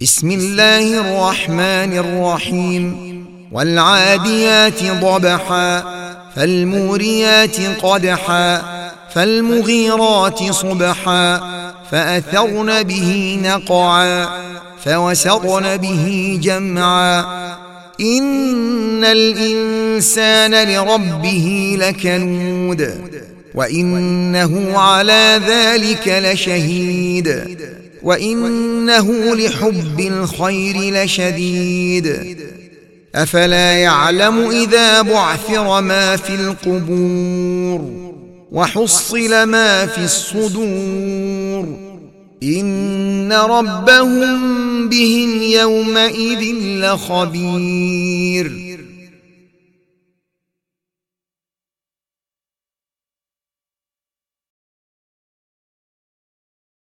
بسم الله الرحمن الرحيم والعاديات ضبحا فالموريات قدحا فالمغيرات صبحا فأثرن به نقعا فوسطن به جمعا إن الإنسان لربه لكنود وإنه على ذلك لشهيد وإنه لحب الخير لشديد أفلا يعلم إذا بعثر ما في القبور وحصل ما في الصدور إن ربهم بهم يومئذ لخبير